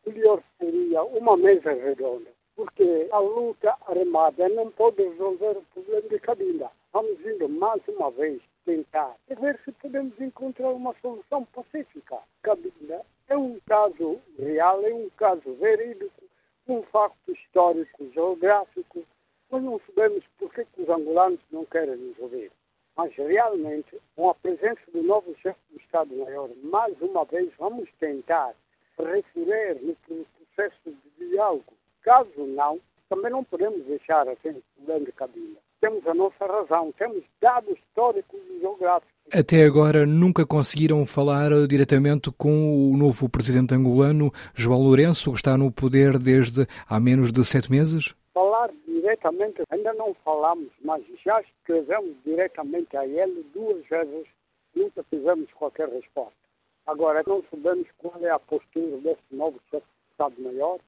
melhor seria uma mesa redonda, porque a luta armada não pode resolver o problema de Cabinda. Vamos indo mais uma vez tentar e ver se podemos encontrar uma solução pacífica. Cabinda é um caso real, é um caso verídico, um facto histórico, geográfico. Nós não sabemos por que os angolanos não querem nos ouvir. Mas realmente, com a presença do novo chefe do Estado-Maior, mais uma vez vamos tentar recorrer no processo de diálogo. Caso não, também não podemos deixar assim o problema de Cabinda. Temos a nossa razão, temos dados históricos e geográficos. Até agora nunca conseguiram falar diretamente com o novo presidente angolano, João Lourenço, que está no poder desde há menos de 7 meses? Falar diretamente, ainda não falamos, mas já escrevemos diretamente a ele 2 vezes, nunca tivemos qualquer resposta. Agora, não sabemos qual é a postura desse novo chefe de Estado-Maior,